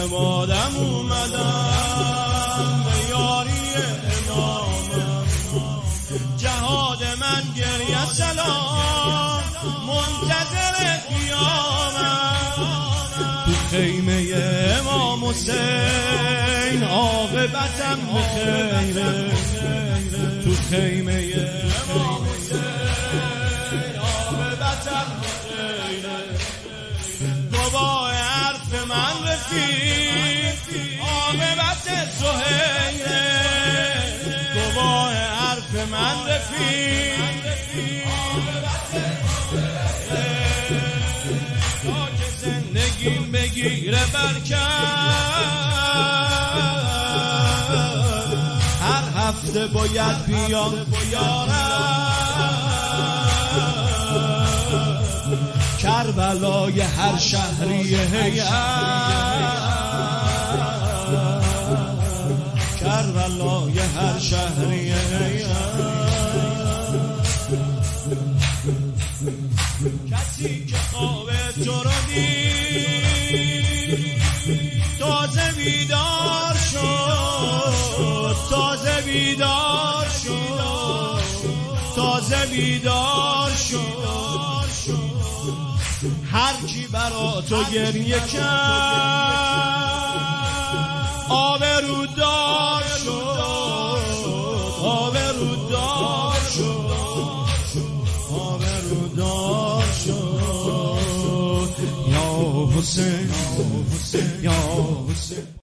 اعتمادم اومدم به یاری امامم. جهاد من گریه سلام منتظر قیامم. تو خیمه امام حسین عاقبتم بخیره. تو خیمه امام حسین عاقبتم بخیره. بابا حرف من رسید عاقبت سهیله. بابا حرف من رسید عاقبت سهیله. تا که زندگیم بگیره برکت هر هفته باید بیام کربلای هر شهری هیئت. کربلای هر شهری هیئت. کسی که خواب تو رو دید تازه بیدار شد. تازه بیدار شد. تازه بیدار شد. هر کی برا تو گریه کرد آبرودار شد. آبرودار شد. آبرودار شد. یا حسین یا حسین.